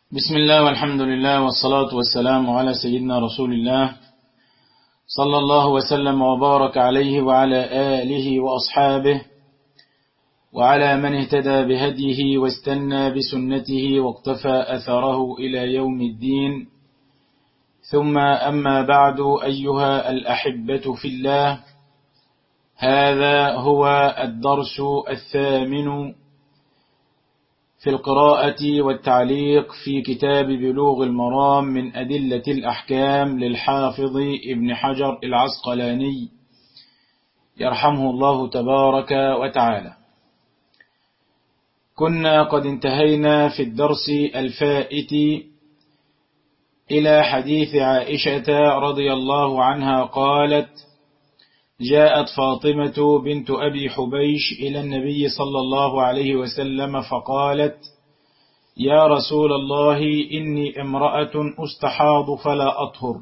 بسم الله والحمد لله والصلاة والسلام على سيدنا رسول الله صلى الله وسلم وبارك عليه وعلى آله وأصحابه وعلى من اهتدى بهديه واستنى بسنته واقتفى أثره إلى يوم الدين. ثم أما بعد، أيها الأحبة في الله، هذا هو الدرس الثامن في القراءة والتعليق في كتاب بلوغ المرام من أدلة الأحكام للحافظ ابن حجر العسقلاني يرحمه الله تبارك وتعالى. كنا قد انتهينا في الدرس الفائت إلى حديث عائشة رضي الله عنها قالت: جاءت فاطمة بنت أبي حبيش إلى النبي صلى الله عليه وسلم فقالت: يا رسول الله، إني امرأة أستحاض فلا أطهر،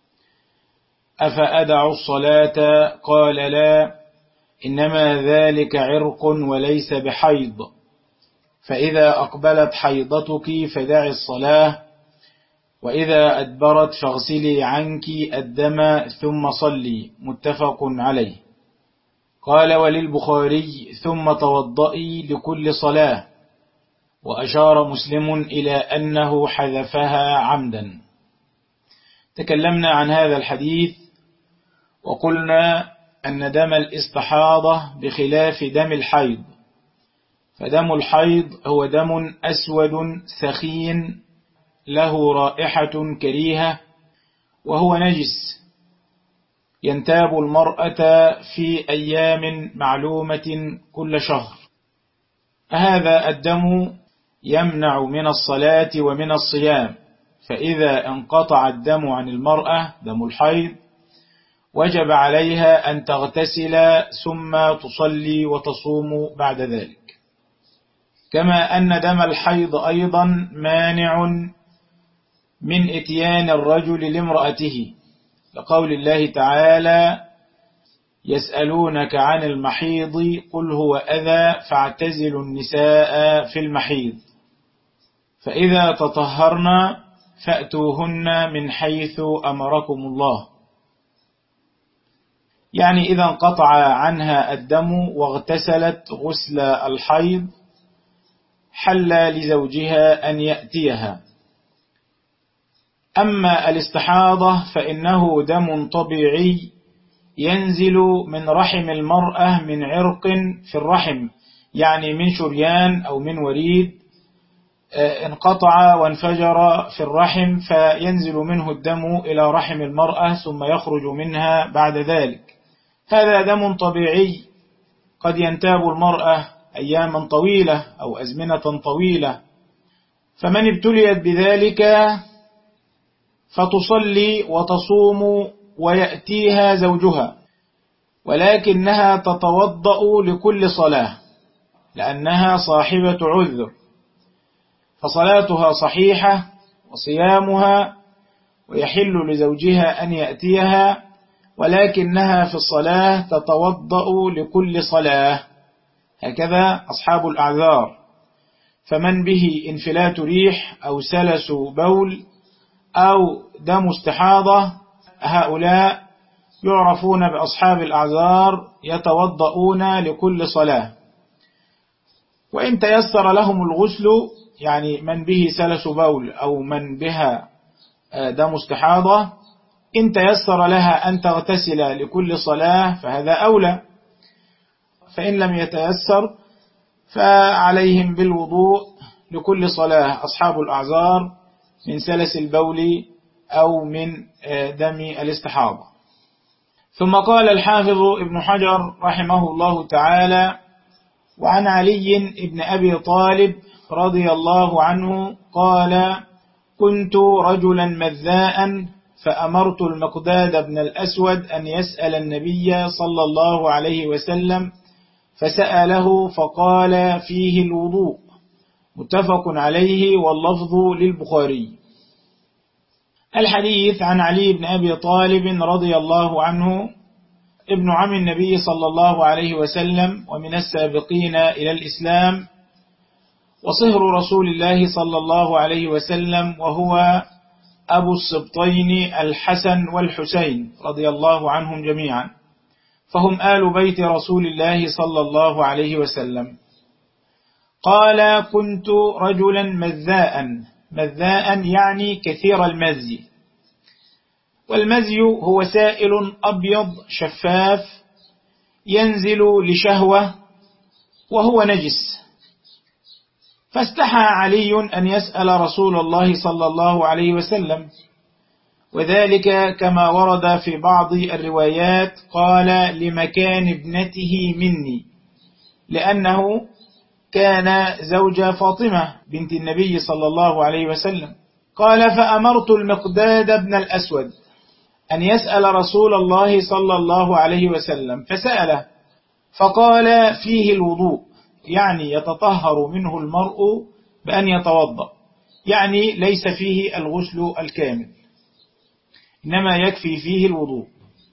أفأدع الصلاة؟ قال: لا، إنما ذلك عرق وليس بحيض، فإذا أقبلت حيضتك فدعي الصلاة، وإذا أدبرت فاغسلي عنك الدم ثم صلي. متفق عليه. قال: وللبخاري: ثم توضئي لكل صلاة. وأشار مسلم إلى أنه حذفها عمدا. تكلمنا عن هذا الحديث وقلنا أن دم الاستحاضة بخلاف دم الحيض، فدم الحيض هو دم أسود ثخين له رائحة كريهة، وهو نجس ينتاب المرأة في أيام معلومة كل شهر. هذا الدم يمنع من الصلاة ومن الصيام، فإذا انقطع الدم عن المرأة دم الحيض وجب عليها أن تغتسل ثم تصلي وتصوم بعد ذلك. كما أن دم الحيض أيضا مانع من إتيان الرجل لامرأته، لقول الله تعالى: يسألونك عن المحيض قل هو أذى فاعتزلوا النساء في المحيض، فإذا تطهرن فأتوهن من حيث أمركم الله. يعني إذا انقطع عنها الدم واغتسلت غسل الحيض حل لزوجها أن يأتيها. أما الاستحاضة فإنه دم طبيعي ينزل من رحم المرأة من عرق في الرحم، يعني من شريان أو من وريد انقطع وانفجر في الرحم، فينزل منه الدم إلى رحم المرأة ثم يخرج منها بعد ذلك. هذا دم طبيعي قد ينتاب المرأة أياما طويلة أو أزمنة طويلة، فمن ابتليت بذلك فتصلي وتصوم ويأتيها زوجها، ولكنها تتوضأ لكل صلاة لأنها صاحبة عذر، فصلاتها صحيحة وصيامها، ويحل لزوجها أن يأتيها، ولكنها في الصلاة تتوضأ لكل صلاة. هكذا أصحاب الأعذار، فمن به انفلات ريح أو سلس بول أو دم استحاضة، هؤلاء يعرفون بأصحاب الأعذار يتوضؤون لكل صلاة. وإن تيسر لهم الغسل، يعني من به سلس بول أو من بها دم استحاضة، إن تيسر لها أن تغتسل لكل صلاة فهذا أولى، فإن لم يتيسر فعليهم بالوضوء لكل صلاة أصحاب الأعذار من سلس البول أو من دم الاستحاضة. ثم قال الحافظ ابن حجر رحمه الله تعالى: وعن علي بن أبي طالب رضي الله عنه قال: كنت رجلا مذاء فأمرت المقداد بن الأسود أن يسأل النبي صلى الله عليه وسلم، فسأله فقال فيه الوضوء. متفق عليه واللفظ للبخاري. الحديث عن علي بن أبي طالب رضي الله عنه، ابن عم النبي صلى الله عليه وسلم ومن السابقين إلى الإسلام، وصهر رسول الله صلى الله عليه وسلم، وهو أبو السبطين الحسن والحسين رضي الله عنهم جميعا، فهم آل بيت رسول الله صلى الله عليه وسلم. قال: كنت رجلا مذاء. مذاء يعني كثير المزي، والمزي هو سائل أبيض شفاف ينزل لشهوة وهو نجس. فاستحى علي أن يسأل رسول الله صلى الله عليه وسلم، وذلك كما ورد في بعض الروايات قال: لمكان ابنته مني، لأنه كان زوج فاطمة بنت النبي صلى الله عليه وسلم. قال: فأمرت المقداد بن الأسود أن يسأل رسول الله صلى الله عليه وسلم، فسأله فقال: فيه الوضوء، يعني يتطهر منه المرء بأن يتوضأ، يعني ليس فيه الغسل الكامل، إنما يكفي فيه الوضوء.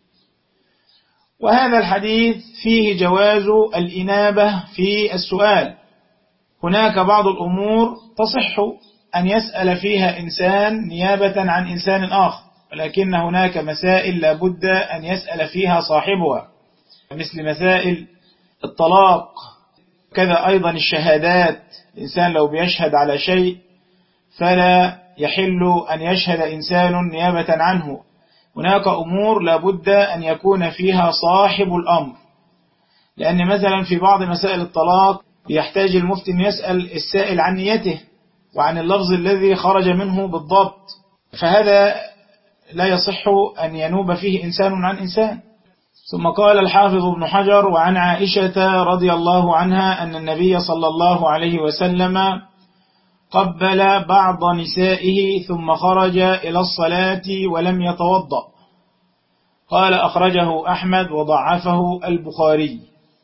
وهذا الحديث فيه جواز الإنابة في السؤال. هناك بعض الأمور تصح أن يسأل فيها إنسان نيابة عن إنسان آخر، ولكن هناك مسائل لا بد أن يسأل فيها صاحبها، مثل مسائل الطلاق، كذا أيضا الشهادات. الإنسان لو بيشهد على شيء فلا يحل أن يشهد إنسان نيابة عنه. هناك أمور لا بد أن يكون فيها صاحب الأمر، لأن مثلا في بعض مسائل الطلاق يحتاج المفتي أن يسأل السائل عن نيته وعن اللفظ الذي خرج منه بالضبط، فهذا لا يصح أن ينوب فيه إنسان عن إنسان. ثم قال الحافظ ابن حجر: وعن عائشة رضي الله عنها أن النبي صلى الله عليه وسلم قبل بعض نسائه ثم خرج إلى الصلاة ولم يتوضأ. قال: أخرجه أحمد وضعفه البخاري.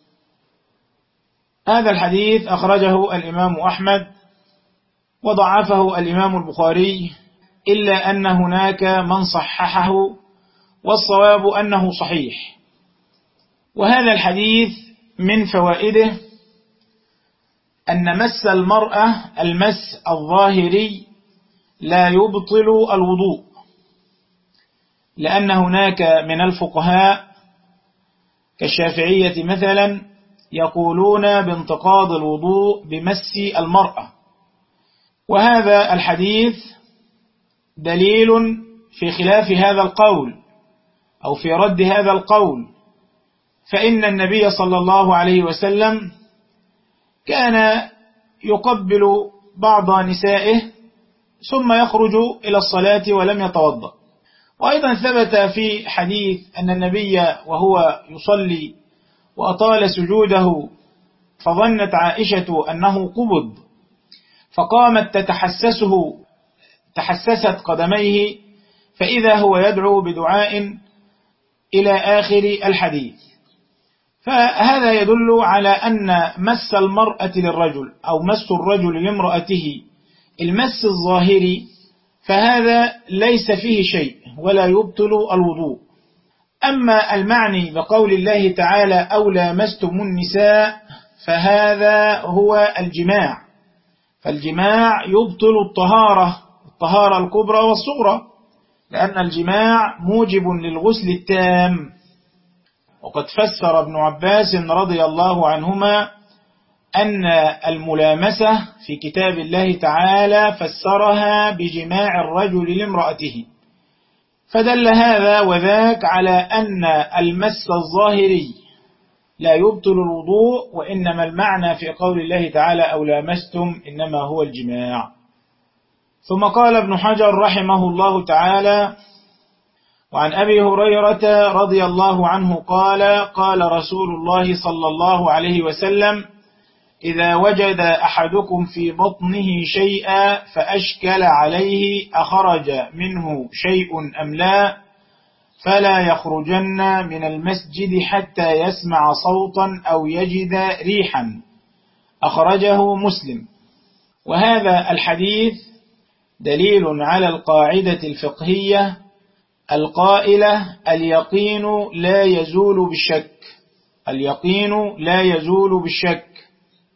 هذا الحديث أخرجه الإمام أحمد وضعفه الإمام البخاري، إلا أن هناك من صححه، والصواب أنه صحيح. وهذا الحديث من فوائده أن مس المرأة المس الظاهري لا يبطل الوضوء، لأن هناك من الفقهاء كالشافعية مثلا يقولون بانتقاض الوضوء بمس المرأة، وهذا الحديث دليل في خلاف هذا القول أو في رد هذا القول. فإن النبي صلى الله عليه وسلم كان يقبل بعض نسائه ثم يخرج إلى الصلاة ولم يتوضأ. وأيضا ثبت في حديث أن النبي وهو يصلي وأطال سجوده فظنت عائشة أنه قبض، فقامت تتحسسه، تحسست قدميه، فإذا هو يدعو بدعاء إلى آخر الحديث. فهذا يدل على أن مس المرأة للرجل أو مس الرجل لامرأته المس الظاهري فهذا ليس فيه شيء ولا يبطل الوضوء. أما المعني بقول الله تعالى: أو لامستم النساء، فهذا هو الجماع، فالجماع يبطل الطهارة الكبرى والصغرى، لأن الجماع موجب للغسل التام. وقد فسر ابن عباس رضي الله عنهما أن الملامسة في كتاب الله تعالى فسرها بجماع الرجل لامرأته، فدل هذا وذاك على أن المس الظاهري لا يبطل الوضوء، وإنما المعنى في قول الله تعالى: أو لامستم إنما هو الجماع. ثم قال ابن حجر رحمه الله تعالى: وعن أبي هريرة رضي الله عنه قال: قال رسول الله صلى الله عليه وسلم: إذا وجد أحدكم في بطنه شيئا فأشكل عليه أخرج منه شيء أم لا، فلا يخرجن من المسجد حتى يسمع صوتا أو يجد ريحا. أخرجه مسلم. وهذا الحديث دليل على القاعدة الفقهية القائلة: اليقين لا يزول بالشك. اليقين لا يزول بالشك.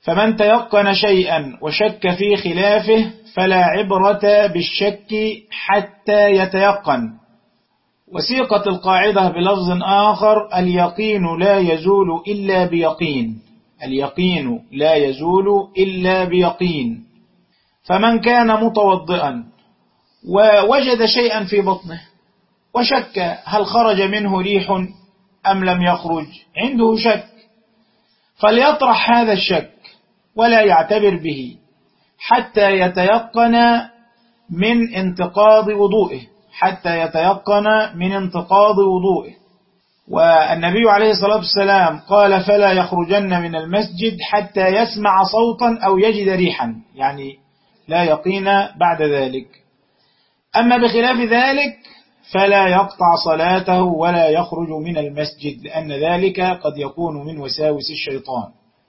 فمن تيقن شيئا وشك في خلافه فلا عبرة بالشك حتى يتيقن. وسيقت القاعدة بلفظ آخر: اليقين لا يزول إلا بيقين. اليقين لا يزول إلا بيقين. فمن كان متوضئا ووجد شيئا في بطنه وشك هل خرج منه ريح أم لم يخرج، عنده شك، فليطرح هذا الشك ولا يعتبر به حتى يتيقن من انتقاض وضوئه، والنبي عليه الصلاة والسلام قال: فلا يخرجن من المسجد حتى يسمع صوتا أو يجد ريحا، يعني لا يقين بعد ذلك. أما بخلاف ذلك فلا يقطع صلاته ولا يخرج من المسجد، لأن ذلك قد يكون من وساوس الشيطان.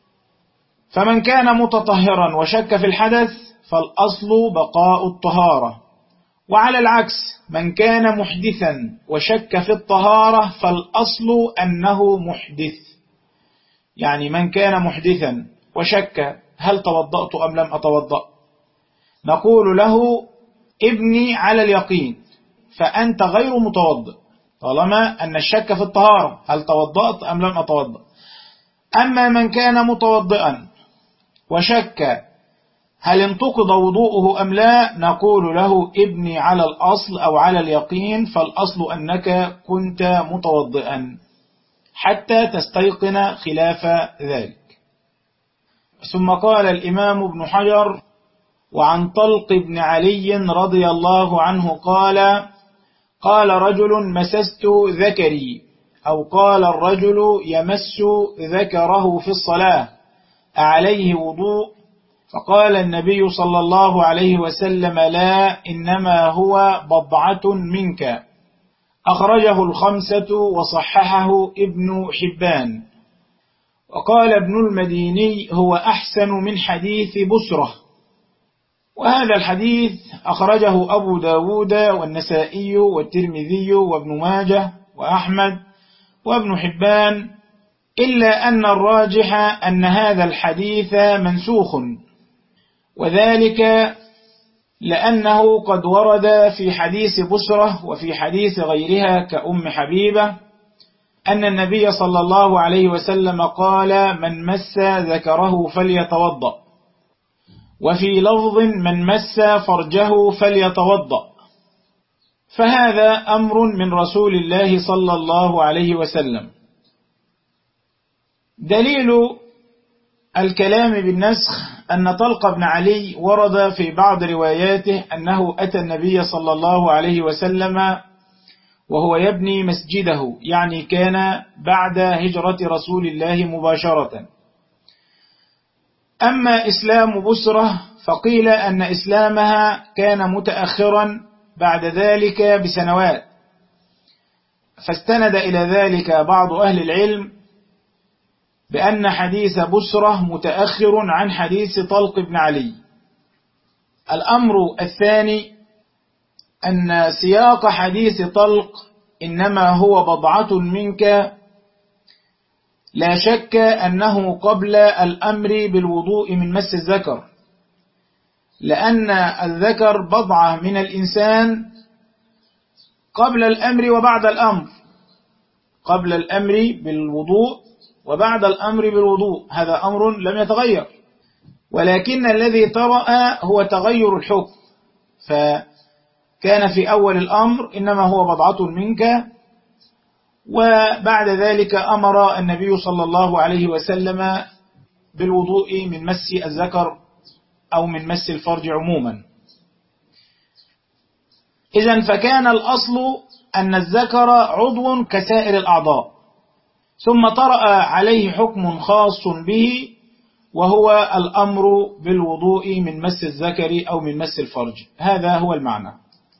فمن كان متطهرا وشك في الحدث فالأصل بقاء الطهارة، وعلى العكس من كان محدثا وشك في الطهارة فالأصل أنه محدث. يعني من كان محدثا وشك هل توضأت أم لم أتوضأ، نقول له: ابني على اليقين، فأنت غير متوضئ طالما أن الشك في الطهارة، هل توضأت أم لم أتوضأ. أما من كان متوضئا وشك هل انتقض وضوءه أم لا، نقول له: ابني على الأصل أو على اليقين، فالأصل أنك كنت متوضئا حتى تستيقن خلاف ذلك. ثم قال الإمام ابن حجر: وعن طلق بن علي رضي الله عنه قال: قال رجل: مسست ذكري، أو قال الرجل: يمس ذكره في الصلاة، أعليه وضوء؟ فقال النبي صلى الله عليه وسلم: لا، إنما هو بضعة منك. أخرجه الخمسة وصححه ابن حبان. وقال ابن المديني: هو أحسن من حديث بسرة. وهذا الحديث أخرجه أبو داود والنسائي والترمذي وابن ماجه وأحمد وابن حبان، إلا أن الراجح أن هذا الحديث منسوخ، وذلك لأنه قد ورد في حديث بسرة وفي حديث غيرها كأم حبيبة أن النبي صلى الله عليه وسلم قال: من مس ذكره فليتوضأ، وفي لفظ: من مس فرجه فليتوضأ. فهذا أمر من رسول الله صلى الله عليه وسلم. دليل الكلام بالنسخ أن طلق بن علي ورد في بعض رواياته أنه أتى النبي صلى الله عليه وسلم وهو يبني مسجده، يعني كان بعد هجرة رسول الله مباشرة. أما إسلام بسرة فقيل أن إسلامها كان متأخرا بعد ذلك بسنوات، فاستند إلى ذلك بعض أهل العلم بأن حديث بسرة متأخر عن حديث طلق بن علي. الأمر الثاني أن سياق حديث طلق: إنما هو بضعة منك، لا شك أنه قبل الأمر بالوضوء من مس الذكر، لأن الذكر بضعة من الإنسان قبل الأمر وبعد الأمر، قبل الأمر بالوضوء وبعد الأمر بالوضوء، هذا أمر لم يتغير، ولكن الذي طرأ هو تغير الحكم، فكان في أول الأمر إنما هو بضعة منك، وبعد ذلك أمر النبي صلى الله عليه وسلم بالوضوء من مس الذكر أو من مس الفرج عموما. إذن فكان الأصل أن الذكر عضو كسائر الأعضاء، ثم طرأ عليه حكم خاص به وهو الأمر بالوضوء من مس الذكر أو من مس الفرج، هذا هو المعنى.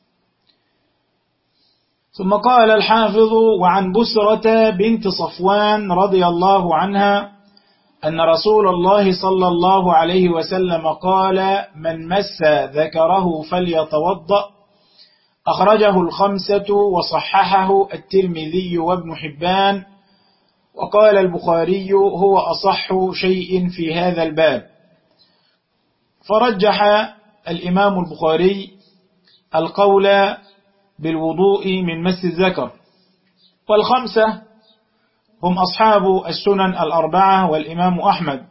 ثم قال الحافظ: وعن بسرة بنت صفوان رضي الله عنها أن رسول الله صلى الله عليه وسلم قال: من مس ذكره فليتوضأ. أخرجه الخمسة وصححه الترمذي وابن حبان. وقال البخاري هو أصح شيء في هذا الباب. فرجح الإمام البخاري القول بالوضوء من مس الذكر، والخمسة هم أصحاب السنن الأربعة والإمام أحمد.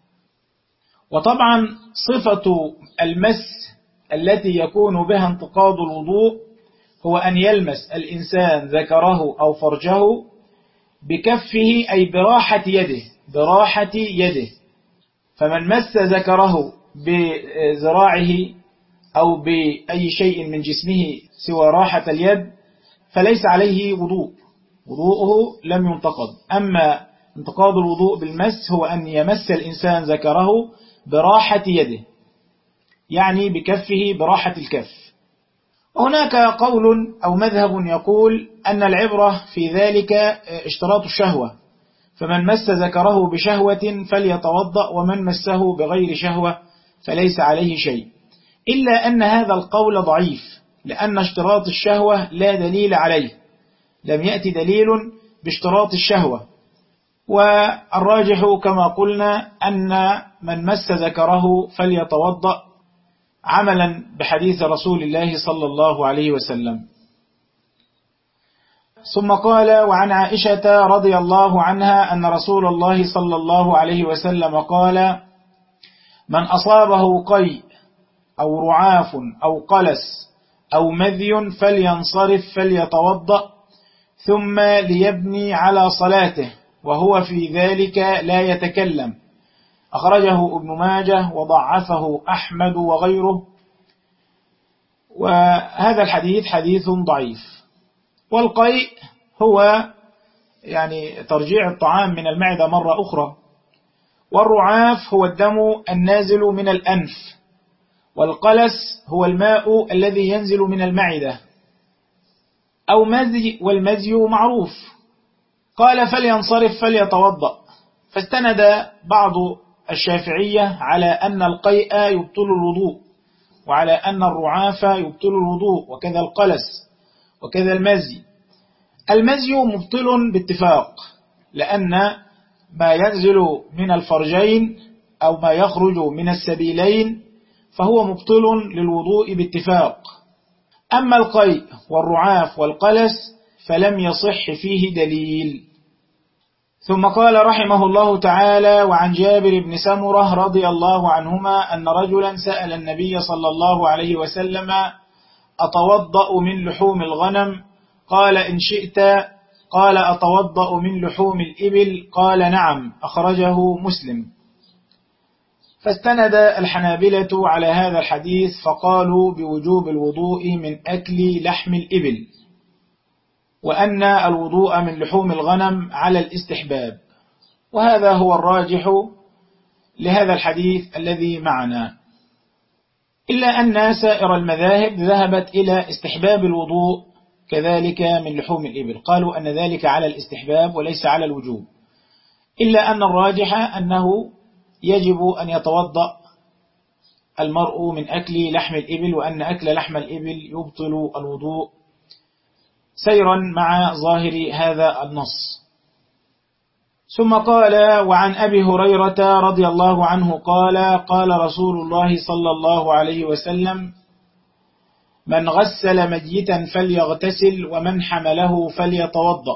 وطبعا صفة المس التي يكون بها انتقاض الوضوء هو أن يلمس الإنسان ذكره أو فرجه بكفه، أي براحة يده. فمن مس ذكره بذراعه أو بأي شيء من جسمه سوى راحة اليد فليس عليه وضوءه لم ينتقض. أما انتقاض الوضوء بالمس هو أن يمس الإنسان ذكره براحة يده، يعني بكفه براحة الكف. هناك قول أو مذهب يقول أن العبرة في ذلك اشتراط الشهوة، فمن مس ذكره بشهوة فليتوضأ، ومن مسه بغير شهوة فليس عليه شيء. إلا أن هذا القول ضعيف، لأن اشتراط الشهوة لا دليل عليه، لم يأتي دليل باشتراط الشهوة. والراجح كما قلنا أن من مس ذكره فليتوضأ، عملا بحديث رسول الله صلى الله عليه وسلم. ثم قال: وعن عائشة رضي الله عنها أن رسول الله صلى الله عليه وسلم قال: من أصابه قيء أو رعاف أو قلس أو مذي فلينصرف فليتوضأ ثم ليبني على صلاته وهو في ذلك لا يتكلم. أخرجه ابن ماجه وضعفه أحمد وغيره، وهذا الحديث حديث ضعيف. والقيء هو يعني ترجيع الطعام من المعدة مرة أخرى، والرعاف هو الدم النازل من الأنف، والقلس هو الماء الذي ينزل من المعدة أو مزي، والمزي معروف. قال: فلينصرف فليتوضأ، فاستند بعض الشافعية على أن القيء يبطل الوضوء، وعلى أن الرعاف يبطل الوضوء، وكذا القلس وكذا المزي. المزي مبطل باتفاق، لأن ما ينزل من الفرجين أو ما يخرج من السبيلين فهو مبطل للوضوء باتفاق. أما القيء والرعاف والقلس فلم يصح فيه دليل. ثم قال رحمه الله تعالى: وعن جابر بن سمرة رضي الله عنهما أن رجلا سأل النبي صلى الله عليه وسلم: أتوضأ من لحوم الغنم؟ قال: إن شئت. قال: أتوضأ من لحوم الإبل؟ قال: نعم. أخرجه مسلم. فاستند الحنابلة على هذا الحديث فقالوا بوجوب الوضوء من أكل لحم الإبل، وأن الوضوء من لحوم الغنم على الاستحباب، وهذا هو الراجح لهذا الحديث الذي معنا. إلا أن سائر المذاهب ذهبت إلى استحباب الوضوء كذلك من لحوم الإبل، قالوا أن ذلك على الاستحباب وليس على الوجوب. إلا أن الراجح أنه يجب أن يتوضأ المرء من أكل لحم الإبل، وأن أكل لحم الإبل يبطل الوضوء سيرا مع ظاهر هذا النص. ثم قال: وعن أبي هريرة رضي الله عنه قال: قال رسول الله صلى الله عليه وسلم: من غسل ميتا فليغتسل، ومن حمله فليتوضأ.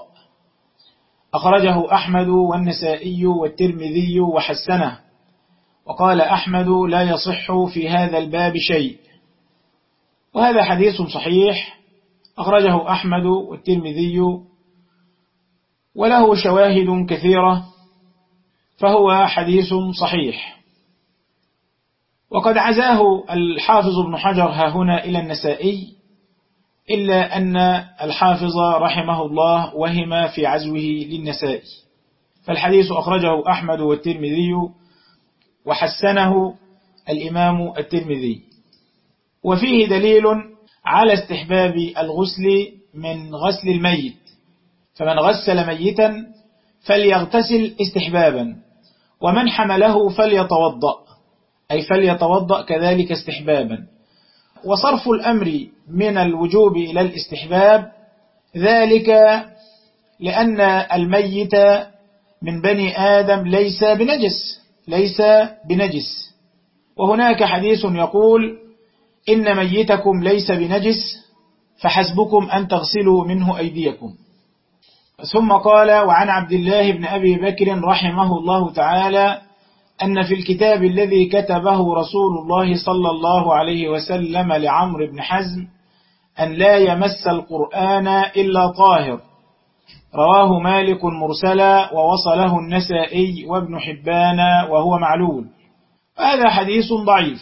أخرجه أحمد والنسائي والترمذي وحسنه، وقال أحمد: لا يصح في هذا الباب شيء. وهذا حديث صحيح أخرجه أحمد والترمذي، وله شواهد كثيرة، فهو حديث صحيح. وقد عزاه الحافظ ابن حجر هنا إلى النسائي، إلا أن الحافظ رحمه الله وهم في عزوه للنسائي، فالحديث أخرجه أحمد والترمذي وحسنه الإمام الترمذي. وفيه دليل على استحباب الغسل من غسل الميت، فمن غسل ميتا فليغتسل استحبابا، ومن حمله فليتوضأ، أي فليتوضأ كذلك استحبابا. وصرف الأمر من الوجوب إلى الاستحباب ذلك لأن الميت من بني آدم ليس بنجس. وهناك حديث يقول إن ميتكم ليس بنجس فحسبكم أن تغسلوا منه أيديكم. ثم قال وعن عبد الله بن أبي بكر رحمه الله تعالى أن في الكتاب الذي كتبه رسول الله صلى الله عليه وسلم لعمرو بن حزم أن لا يمس القرآن إلا طاهر، رواه مالك مرسلا ووصله النسائي وابن حبان وهو معلول. هذا حديث ضعيف،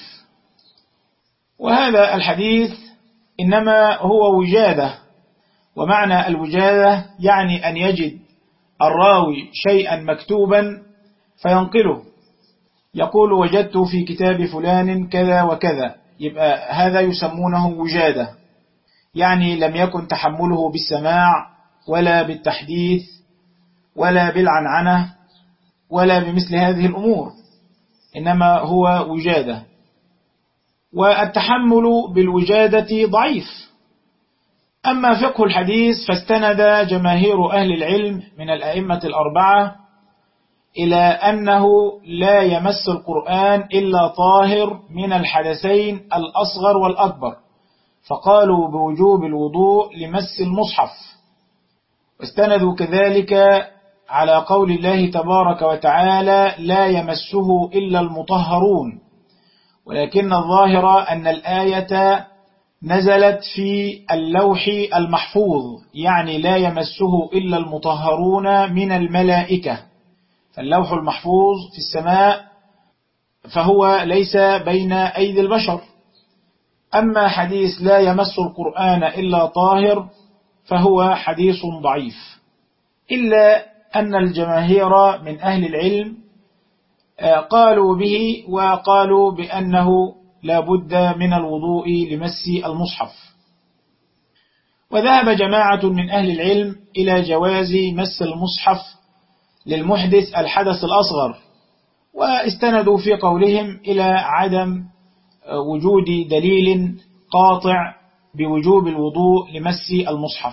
وهذا الحديث إنما هو وجادة، ومعنى الوجادة يعني أن يجد الراوي شيئا مكتوبا فينقله، يقول وجدت في كتاب فلان كذا وكذا، يبقى هذا يسمونه وجادة، يعني لم يكن تحمله بالسماع ولا بالتحديث ولا بالعنعنة ولا بمثل هذه الأمور، إنما هو وجادة. والتحمل بالوجادة ضعيف. أما فقه الحديث فاستند جماهير أهل العلم من الأئمة الأربعة إلى أنه لا يمس القرآن إلا طاهر من الحدثين الأصغر والأكبر، فقالوا بوجوب الوضوء لمس المصحف. واستندوا كذلك على قول الله تبارك وتعالى لا يمسه إلا المطهرون، ولكن الظاهر أن الآية نزلت في اللوح المحفوظ، يعني لا يمسه إلا المطهرون من الملائكة، فاللوح المحفوظ في السماء فهو ليس بين أيدي البشر. أما حديث لا يمس القرآن إلا طاهر فهو حديث ضعيف، إلا أن الجماهير من أهل العلم قالوا به، وقالوا بأنه لا بد من الوضوء لمس المصحف. وذهب جماعة من أهل العلم إلى جواز مس المصحف للمحدث الحدث الأصغر، واستندوا في قولهم إلى عدم وجود دليل قاطع بوجوب الوضوء لمس المصحف.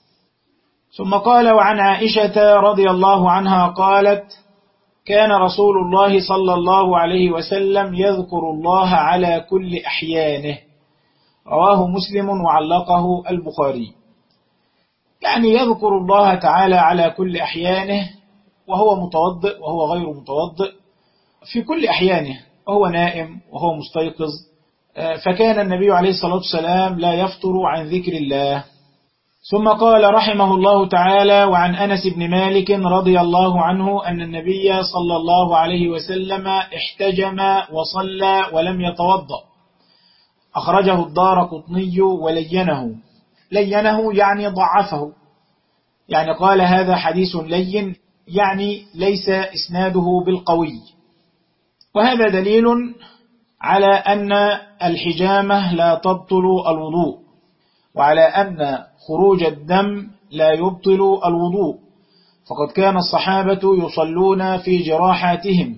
ثم قال وعن عائشة رضي الله عنها قالت كان رسول الله صلى الله عليه وسلم يذكر الله على كل أحيانه، رواه مسلم وعلقه البخاري. يعني يذكر الله تعالى على كل أحيانه، وهو متوضئ وهو غير متوضئ، في كل أحيانه، وهو نائم وهو مستيقظ. فكان النبي عليه الصلاة والسلام لا يفطر عن ذكر الله. ثم قال رحمه الله تعالى وعن أنس بن مالك رضي الله عنه أن النبي صلى الله عليه وسلم احتجم وصلى ولم يتوضأ، أخرجه الدارقطني ولينه. لينه يعني ضعفه، يعني قال هذا حديث لين، يعني ليس إسناده بالقوي. وهذا دليل على أن الحجامة لا تبطل الوضوء، وعلى أن خروج الدم لا يبطل الوضوء، فقد كان الصحابة يصلون في جراحاتهم،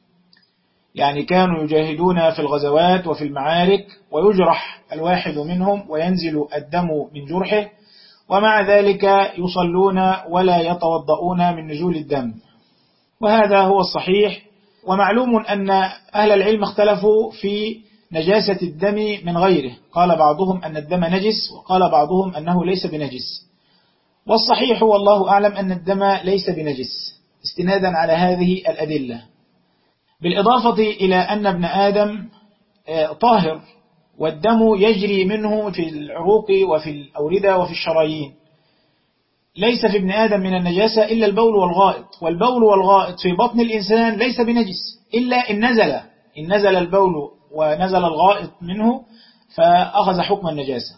يعني كانوا يجاهدون في الغزوات وفي المعارك، ويجرح الواحد منهم وينزل الدم من جرحه، ومع ذلك يصلون ولا يتوضؤون من نزول الدم، وهذا هو الصحيح. ومعلوم أن أهل العلم اختلفوا في نجاسة الدم من غيره، قال بعضهم أن الدم نجس، وقال بعضهم أنه ليس بنجس، والصحيح والله أعلم أن الدم ليس بنجس، استنادا على هذه الأدلة، بالإضافة إلى أن ابن آدم طاهر، والدم يجري منه في العروق وفي الأوردة وفي الشرايين. ليس في ابن آدم من النجاسة إلا البول والغائط، والبول والغائط في بطن الإنسان ليس بنجس إلا إن نزل البول ونزل الغائط منه فأخذ حكم النجاسة.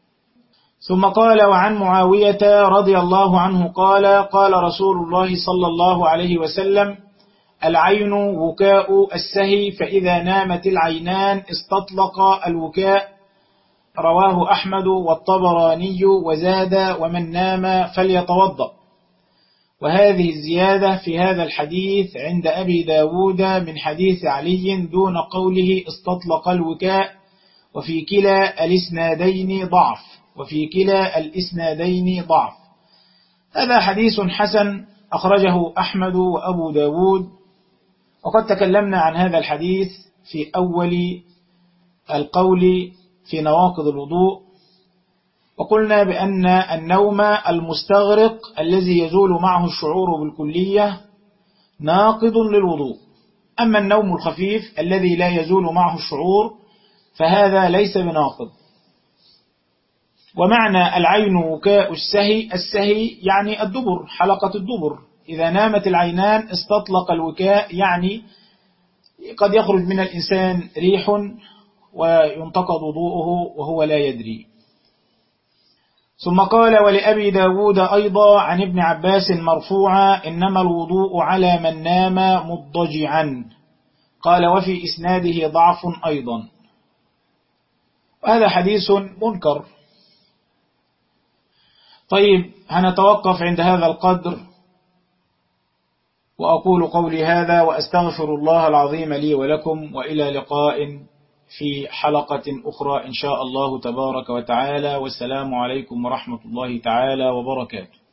ثم قال وعن معاوية رضي الله عنه قال قال رسول الله صلى الله عليه وسلم العين وكاء السهي، فإذا نامت العينان استطلق الوكاء، رواه أحمد والطبراني وزاد ومن نام فليتوضأ. وهذه الزيادة في هذا الحديث عند أبي داود من حديث علي دون قوله استطلق الوكاء، وفي كلا الإسنادين ضعف. هذا حديث حسن أخرجه أحمد وأبو داود. وقد تكلمنا عن هذا الحديث في أول القول في نواقض الوضوء، وقلنا بأن النوم المستغرق الذي يزول معه الشعور بالكلية ناقض للوضوء، أما النوم الخفيف الذي لا يزول معه الشعور فهذا ليس بناقض. ومعنى العين وكاء السهي يعني الدبر، حلقة الدبر، إذا نامت العينان استطلق الوكاء، يعني قد يخرج من الإنسان ريح وينتقض وضوءه وهو لا يدري. ثم قال: ولأبي داود أيضا عن ابن عباس مرفوعا: إنما الوضوء على من نام مضجعا. قال: وفي إسناده ضعف أيضا. وهذا حديث منكر. طيب، هنتوقف عند هذا القدر، وأقول قولي هذا وأستغفر الله العظيم لي ولكم، وإلى لقاء في حلقة أخرى إن شاء الله تبارك وتعالى، والسلام عليكم ورحمة الله تعالى وبركاته.